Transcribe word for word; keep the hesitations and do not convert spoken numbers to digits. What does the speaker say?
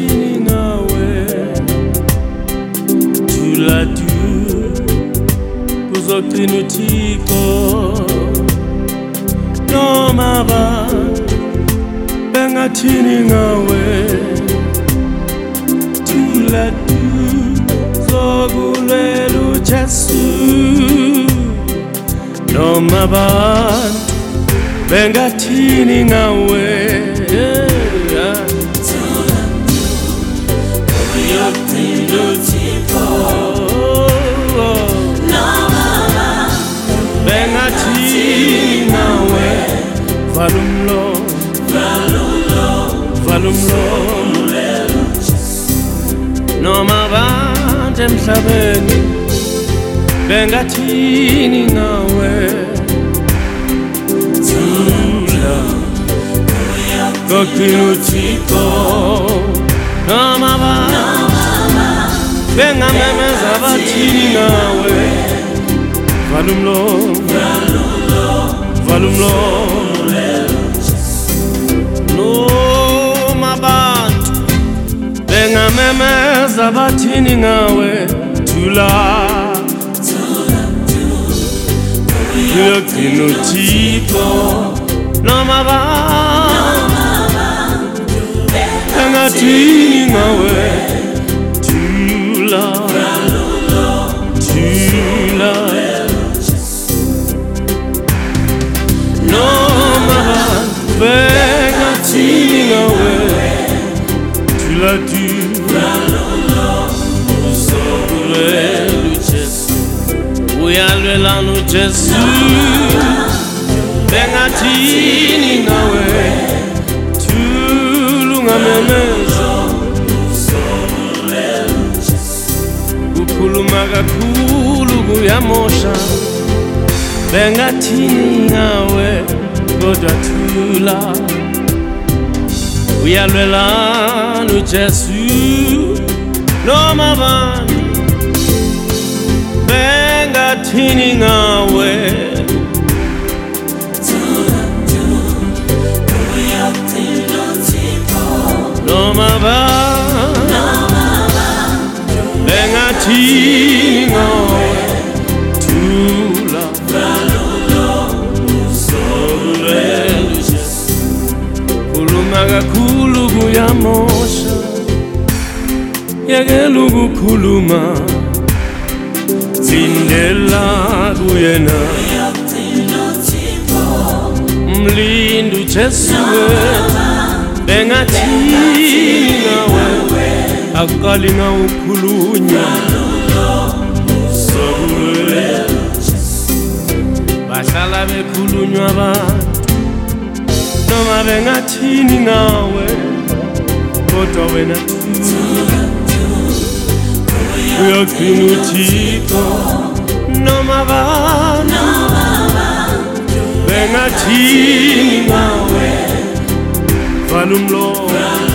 bengathini ngawe Thula du kuzogcina uThixo noma ba bengathini ngawe Thula du zokulwela uJesu noma bantu bengathini ngawe uyogcina uThixo noma bengathini ngawe vala umlomo vala umlomo noma bantu emhlabeni bengathini ngawe Gogcina uThixo noma bantu bengamemeza bathini ngawe vala umlomo vala umlomo noma bantu bengamemeza bathini ngawe Thula uyogcina uThixo noma bantu bengathini ngawe Thula Thula noma bantu bengathini ngawe Thula Thula uzokulwela uJesu uyalwelana uJesu bengathini ngawe Thula ungamemeza ukhuluma kakhulu kuyamosha bengathini ngawe kodwa Thula uyalwelana uJesu noma bantu bengathini ngawe noma bantu bengathini ngawe Thula uzokulwela uJesu khuluma kakhulu kuyamosha yekela ukukhuluma lindela kuyena mlindu uJesu bengathini ngawe aqali ngawukhulunywa sokulwela bahlala bekhulunywa abantu noma bengathini ngawe kodwa wena Thula uyogcina uThixo noma bantu bengathini ngawe vala umlomo